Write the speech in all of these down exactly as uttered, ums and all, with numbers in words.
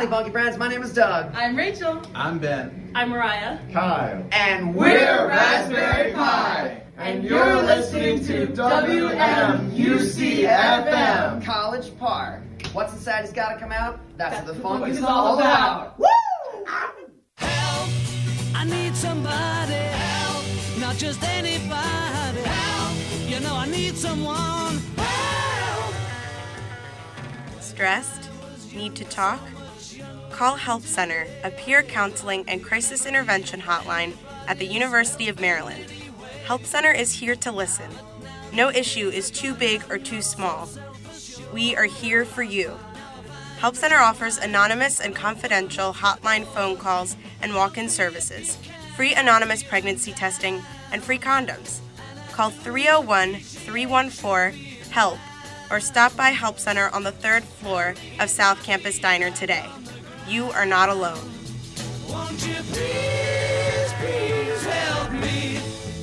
Howdy, Funky Friends. My name is Doug. I'm Rachel. I'm Ben. I'm Mariah. Kyle. And we're Raspberry Pi. And you're listening to W M U C F M. College Park. What's inside has got to come out. That's, That's what the funk is all about. Woo! Help! I need somebody. Help! Not just anybody. Help! You know I need someone. Help! Stressed? Need to talk? Call Help Center, a peer counseling and crisis intervention hotline at the University of Maryland. Help Center is here to listen. No issue is too big or too small. We are here for you. Help Center offers anonymous and confidential hotline phone calls and walk-in services, free anonymous pregnancy testing, and free condoms. Call three oh one, three one four, HELP or stop by Help Center on the third floor of South Campus Diner today. You are not alone. Won't you please, please help me?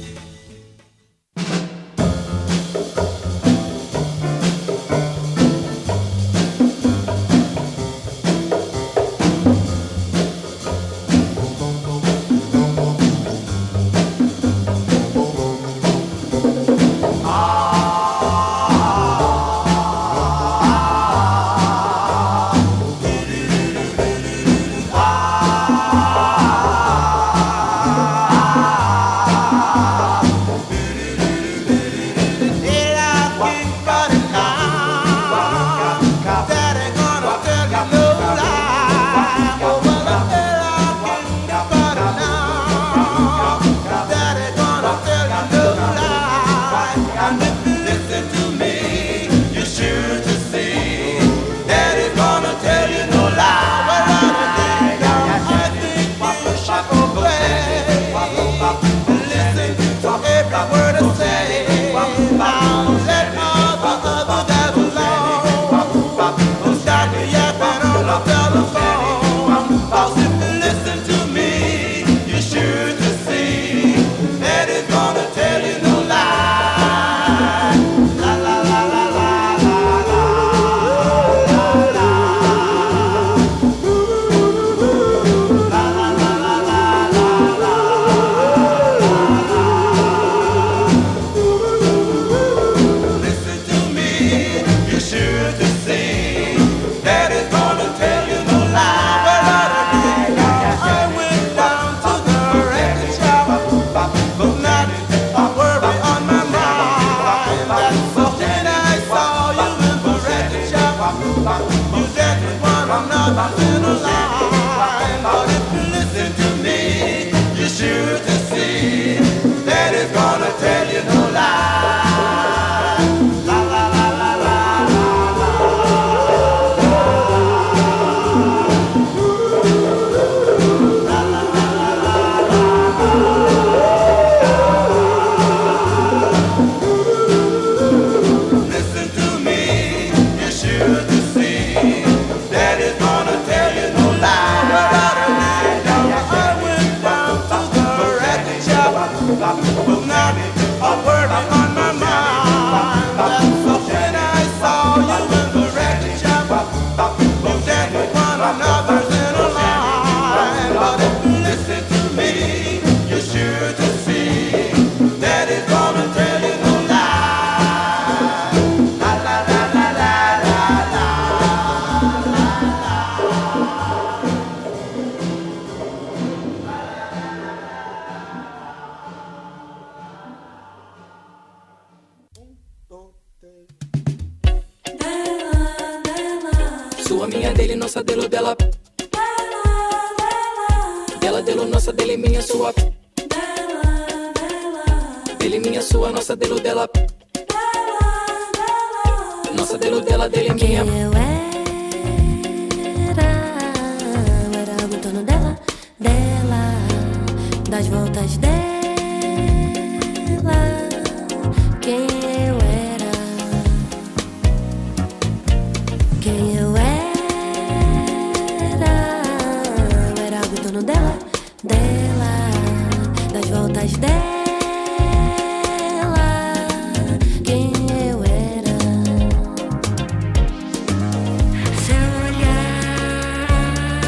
Sua, minha, dele, nossa, dele, dela. Dela, dele, nossa, dele, minha, sua. Dele, minha, sua, nossa, dele, dela. Nossa, dele, dela, dele, minha. Quem eu era, eu era o dono dela, dela, das voltas dela. Quem eu era, quem eu era, eu era o dono dela, dela, das voltas dela. Quem eu era, seu olhar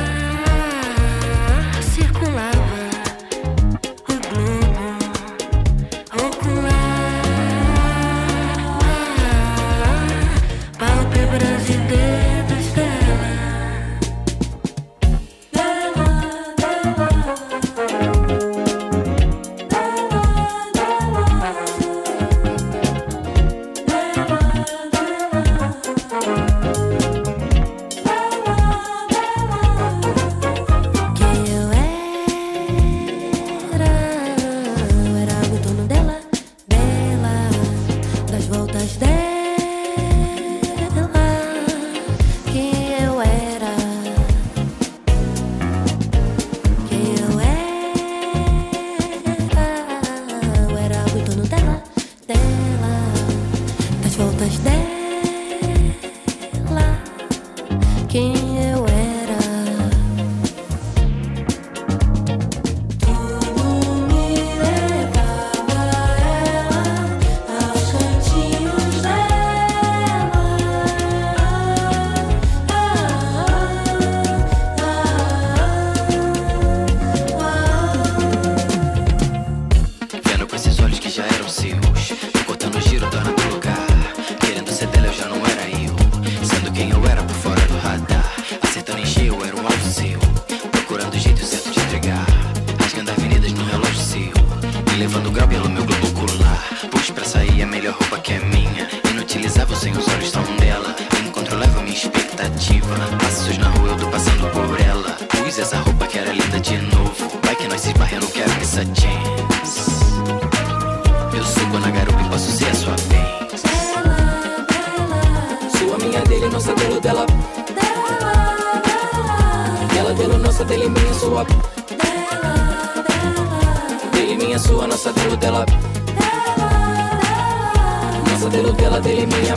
essa chance. Eu subo na garupa e posso ser a sua vez. Sua, minha, dele, nossa, dele, dela. Dela, dele, nossa, dele, minha, sua. Dele, minha, sua, nossa, dele, dela. Nossa, dele, dela, dele, minha.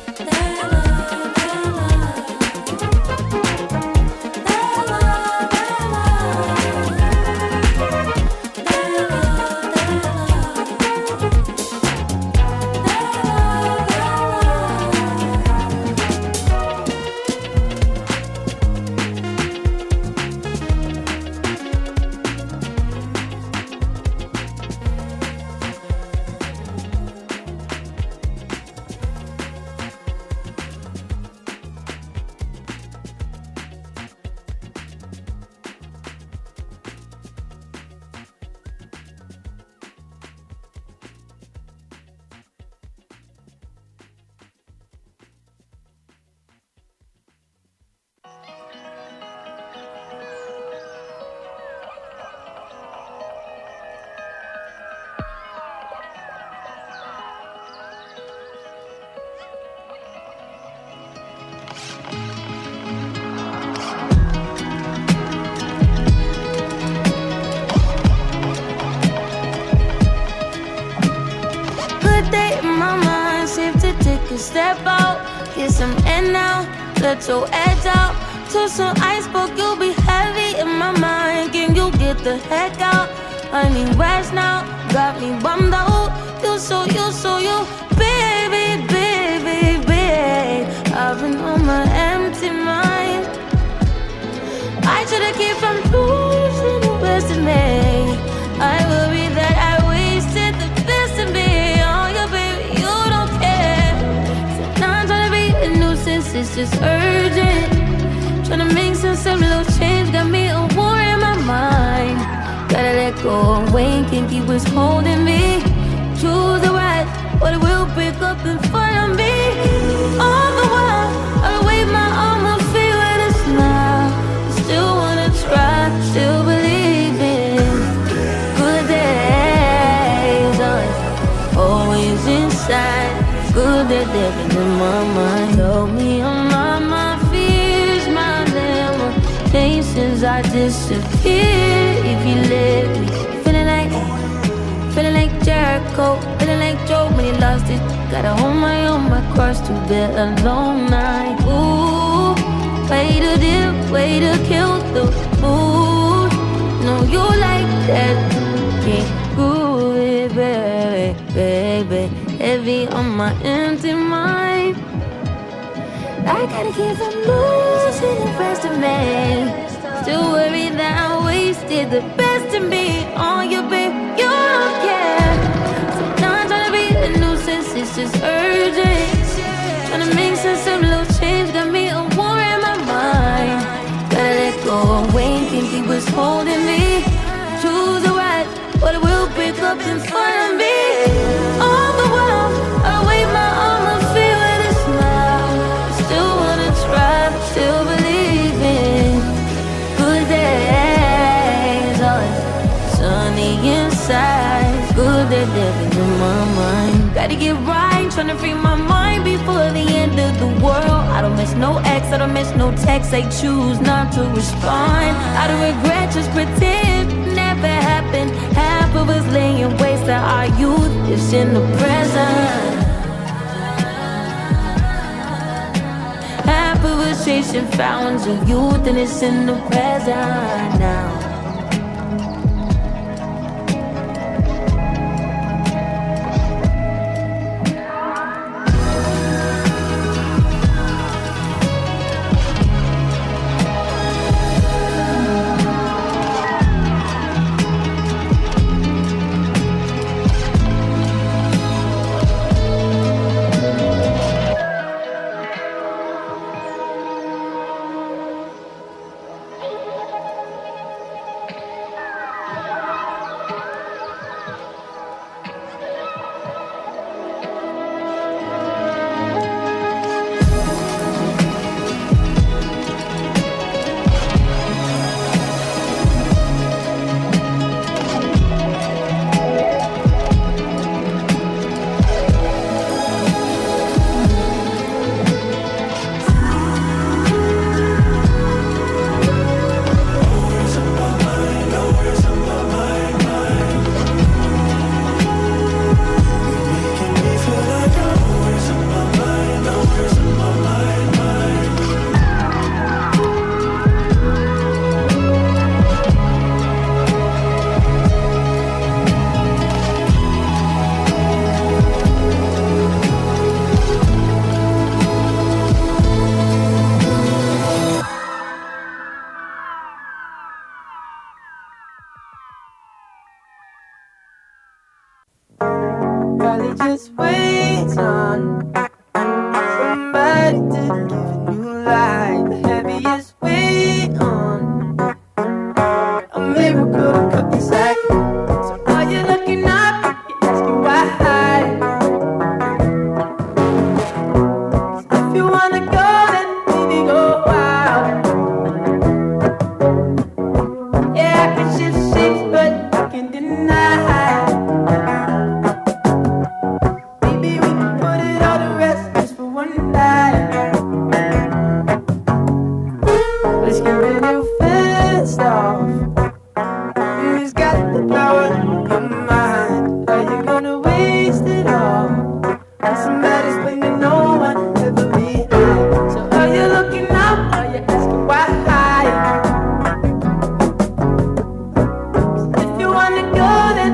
Step out, get some air now, let your edge out. To some iceberg, you'll be heavy in my mind. Can you get the heck out? I need rest now, got me bummed out. You so, you so, you, baby, baby, baby. I've been on my empty mind. I should've kept from losing the best of me. I worry that I wasted the best of me. It's just urgent. Tryna make sense of little change. Got me a war in my mind. Gotta let go away. Can't keep what's holding me. Choose the right, or it will break up in front of me. All the while, I'll wave my arm and feel with a smile. Still wanna try, still believe in good days. Always inside. Good that they've in my mind. Help me unlock my fears, my limitations. I disappear if you let me. Feeling like, feeling like Jericho, feeling like Job when he lost it. Gotta hold my own, my cross to bear a long night. Ooh, way to dip, way to kill the mood. No, you like that, can't groove it, baby, baby. Heavy on my empty mind. I gotta keep from losing the rest of me. Still worried that I wasted the best of me on you, babe. You don't care. So now I'm trying to be a nuisance. It's just urgent. Trying to make sense of little change. Got me a war in my mind. Gotta let go away. Can't keep what's holding me. Choose the right, but it will break up in front of me. All the while, I wave my arm and feel with a smile. Still wanna try, still believe in good days. Oh, sunny inside, good that living in my mind. Gotta get right, tryna free my mind before the end of the world. I don't miss no ex, I don't miss no text. I choose not to respond. I don't regret, just pretend never happened. Half of us laying waste to our youth is in the present. Half of us chasing fountains of youth and it's in the present now. just wait on somebody to give a new life. The heaviest weight on a miracle to cut the slack. So are you looking up? You're asking why. If you wanna go, then maybe go wild. Yeah, I can shift shapes, but I can't deny. Maybe we can put it all to rest just for one night. Let's get real fast off. Who's got the power in your mind? Are you gonna waste it all on somebody's bringing no one ever behind? So are you looking up? Are you asking why? If you wanna go, then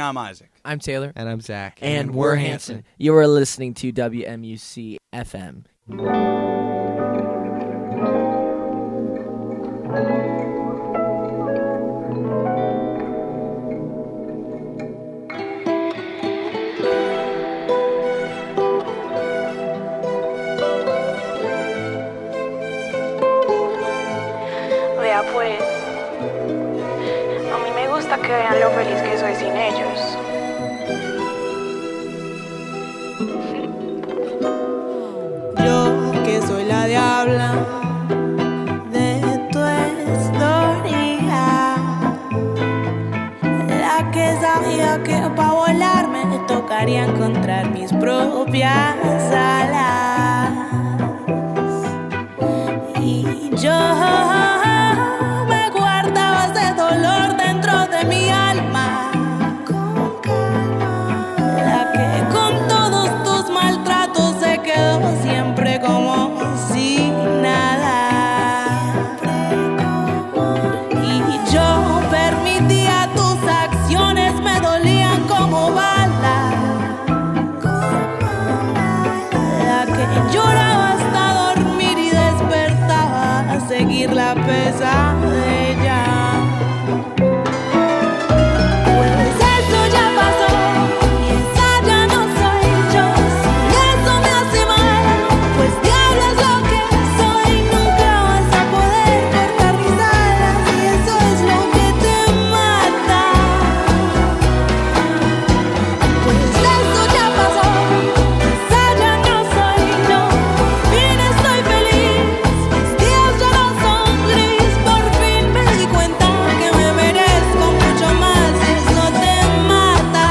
I'm Isaac. I'm Taylor. And I'm Zach. And, and we're we're Hanson. Hanson. You are listening to W M U C F M. Vea pues, a mí me gusta que vean lo feliz que soy sin ellos. Yo que soy la diabla de tu historia, la que sabía que pa' volar me tocaría encontrar mis propias alas. Y yo me guardaba ese dolor dentro de mi alma, la que con todos tus maltratos se quedó siempre como si nada. Y yo permitía tus acciones, me dolían como balas, la que lloraba hasta dormir y despertaba a seguir la pesadilla. Pues eso ya pasó y esa ya no soy yo. Si eso me hace mal, pues diablo es lo que soy. Nunca vas a poder cortar mis alas y eso es lo que te mata. Pues eso ya pasó, esa ya no soy yo. Por fin estoy feliz, mis días ya no son gris. Por fin me di cuenta que me merezco mucho más y eso te mata.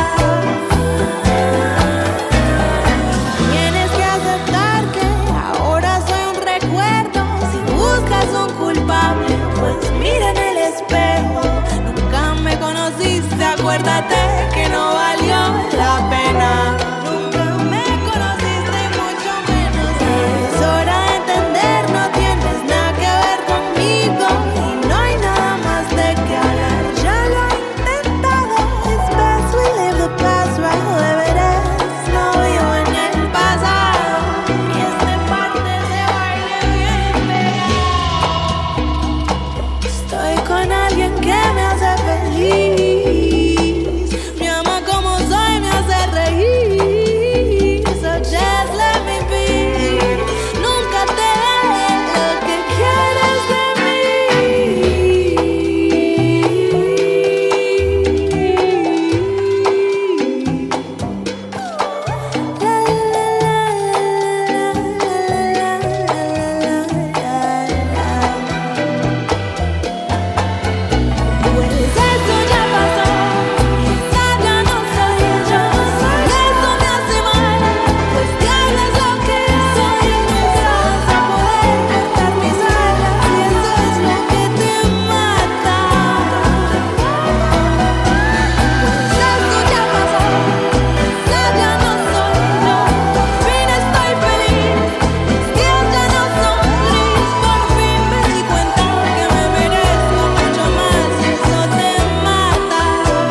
Tienes que aceptar que ahora soy un recuerdo. Si buscas un culpable, pues mira en el espejo. Nunca me conociste, acuérdate que no valió la pena. Nunca me conociste y mucho menos. Es hora de entender, no tienes nada que ver conmigo y no hay nada más de qué hablar. Ya lo he intentado. It's best we live the past right where it is. No vivo en el pasado y este parte de baile bien pegado. Estoy con alguien que me hace feliz, me ama como soy, me hace reír. So just let me be. Nunca te dé lo que quieres de Pues eso ya pasó y esa ya no soy yo. Si eso me hace mal, pues diablo es lo que soy. Nunca vas a poder cortar mis alas y eso es lo que te mata. Pues eso ya pasó, esa ya no soy yo. Por fin estoy feliz, mis días ya no son gris. Por fin me di cuenta que me merezco mucho más y eso te mata.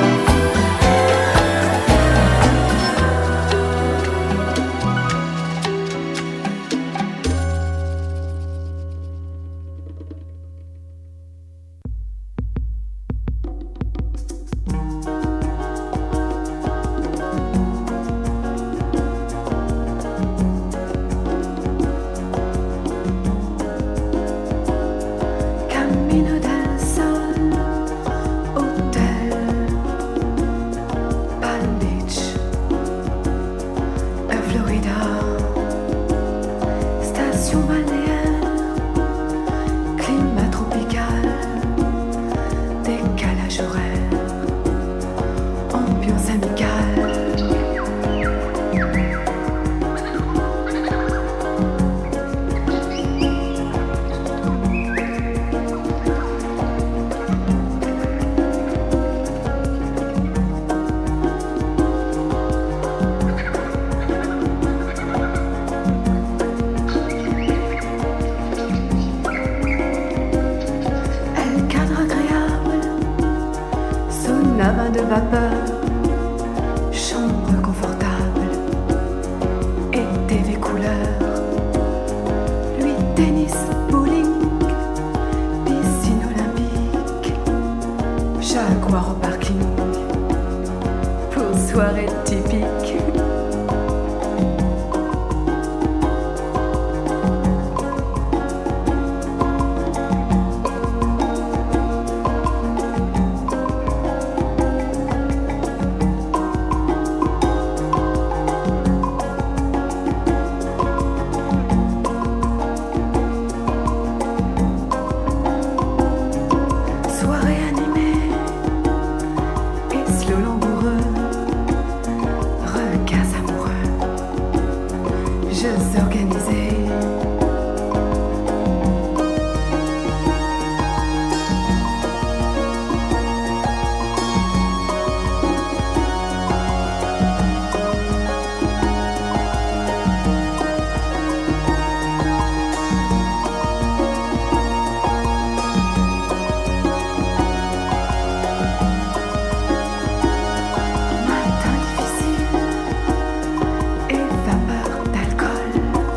Camino del Sol, Hotel Palm Beach, en Florida, station balnéaire, climat tropical, décalage horaire, ambiance amicale. El cadre agréable, son amas de vapeur, je sais organiser. Matin difficile et vapeur d'alcool.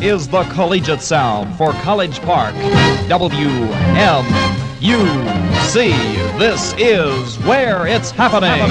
is the collegiate sound for College Park. W M U C. This is where it's happening.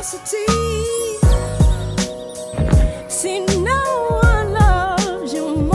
See, no one loves you more.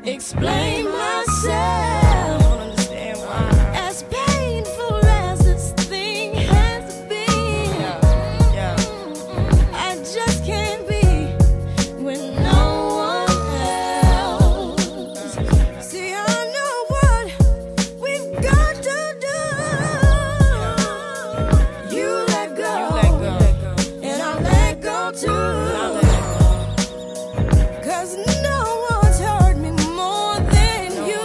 explain myself. As painful as this thing has been, I just can't be with no one else. See, I know what we've got to do. You let go, and I let go too. Cause no one's hurt me more than you,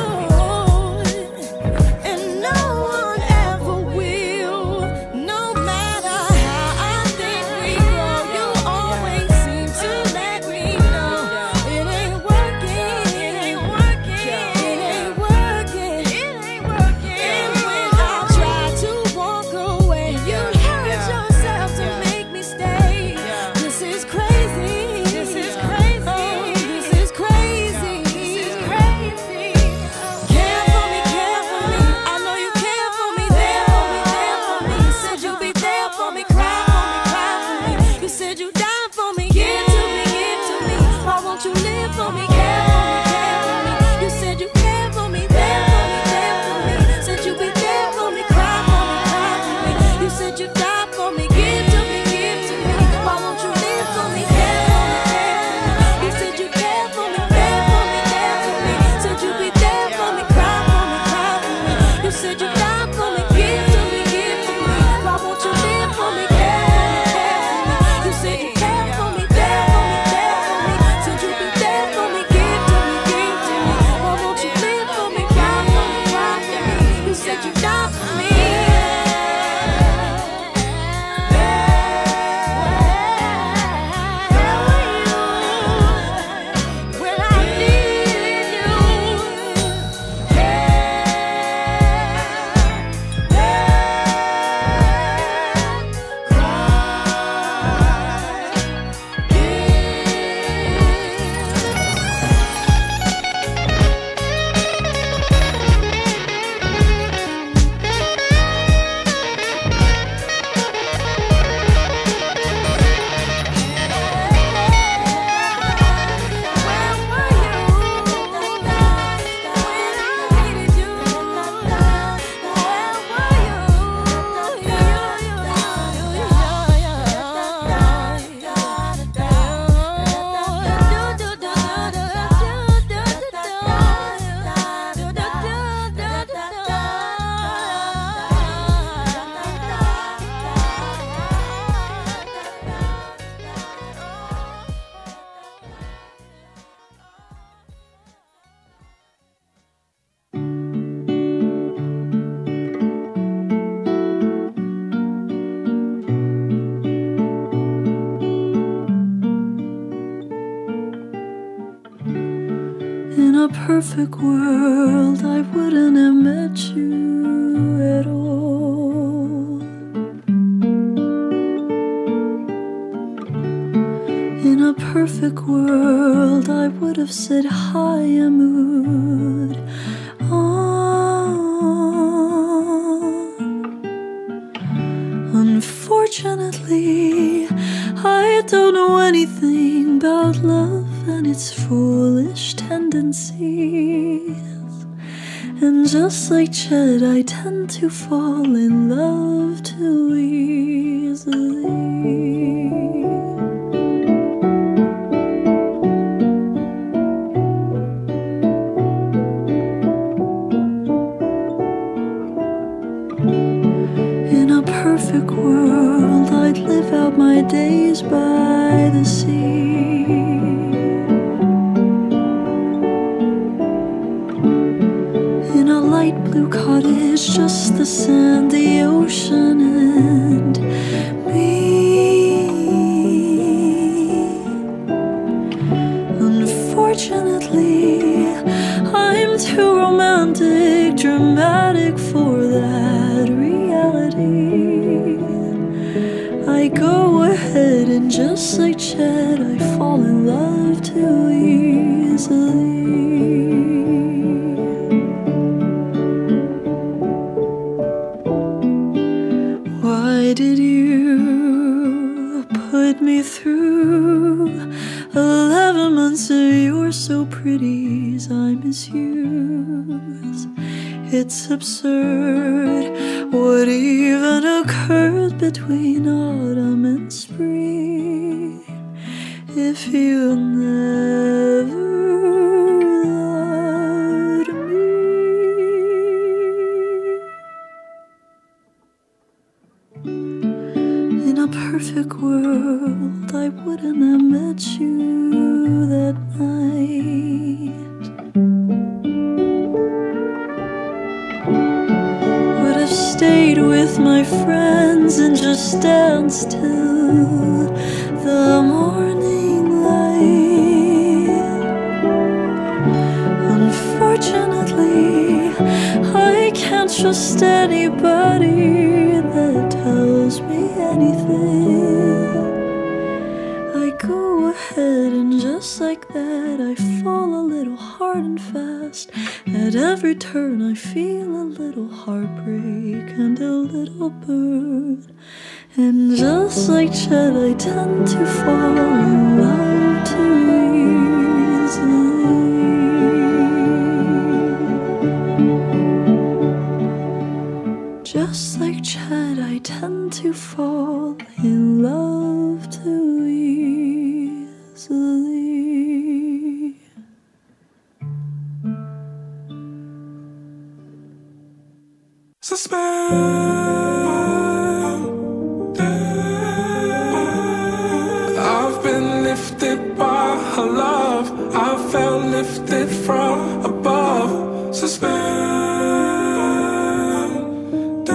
and no one ever will. No matter how I think we go, you always seem to let me know it ain't working, it ain't working, it ain't working, it ain't working. And when I try to walk away, you hurt yourself to make me stay. This is crazy, this is crazy, oh, this is crazy, this is crazy. Care for me, care for me, I know you care for me, there for me, there for me. You said you'd be there for me, cry for me, cry for me. You said you'd die for me, give to me, give to me. Why won't you live for me, care for me, care for me. You said you care for me, there for me, there for me. Said you'd be there for me, cry for me, cry for me. You said you'd die for me, give to me, give to me. Why won't you live for me, care for me, care for me. You said you care for me, there for me, there for me. Said you'd be there for me, cry for me, cry for me. You said you'd die for me, give to me, give to me. Why won't you live for me, care for me, care for me. You said you care for me, there for me, there for me. Said you'd be there for me, give to me, give to me. Why won't you live for me, cry for me, cry for me. You said you'd die for me. When I needed you, In a perfect world, I wouldn't have met you at all. In a perfect world, I would have said hi and moved on. Unfortunately, I don't know anything about love and its foolish tendencies. And just like Chet, I tend to fall in love too easily. In a perfect world, I'd live out my days by the sea. In a light blue cottage, just the sand, the ocean, and me. Unfortunately, I'm too romantic, dramatic for that reality. I go ahead and just like Chet, I fall in love too easily. Why did you put me through eleven months of your were so pretty as I misuse. It's absurd what even occurred between autumn and spring. If you never loved me, in a perfect world I wouldn't have met you that night. Would have stayed with my friends and just danced till the morning light. Unfortunately, I can't trust anybody that tells me anything. I go ahead and just like that I fall a little hard and fast. At every turn I feel a little heartbreak and a little burn. And just like Chet, I tend to fall in love too easily. Just like Chet, I tend to fall in love too easily. Suspend. I've been lifted by her love. I felt lifted from above. Suspend.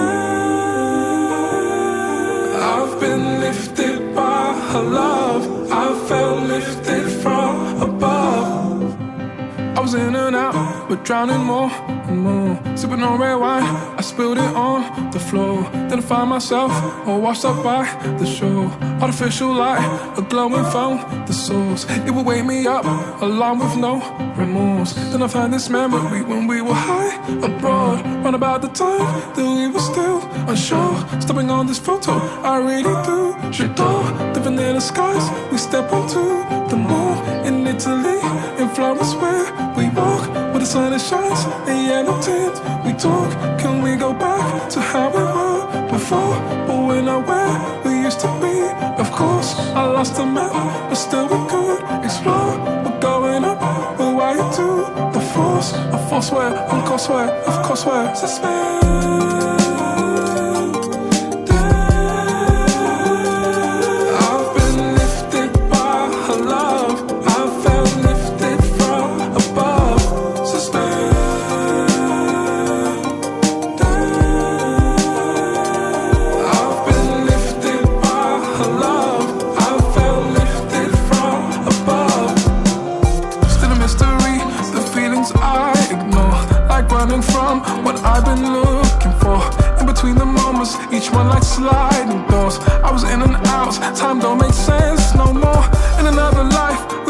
I've been lifted by her love. I felt lifted from above. I was in and out, but drowning more and more. Sipping on red wine, I spilled it on the floor. Then I find myself all washed up by the shore. Artificial light, a glowing foam, the source. It would wake me up, along with no remorse. Then I find this memory when we were high abroad. Round about the time that we were still unsure. Stepping on this photo, I really do. J'adore the vanilla skies we step onto. The moon in Italy, in Florence where we walk, where the sun shines, in yellow tint. We talk, can we go back to how we were before? But we're not where we used to be. Of course, I lost the map, but still we could explore. We're going up, we're wired to the force. A force where, on course where, of course where. Suspend. From what I've been looking for, in between the moments, each one like sliding doors. I was in and out, time don't make sense no more. In another life,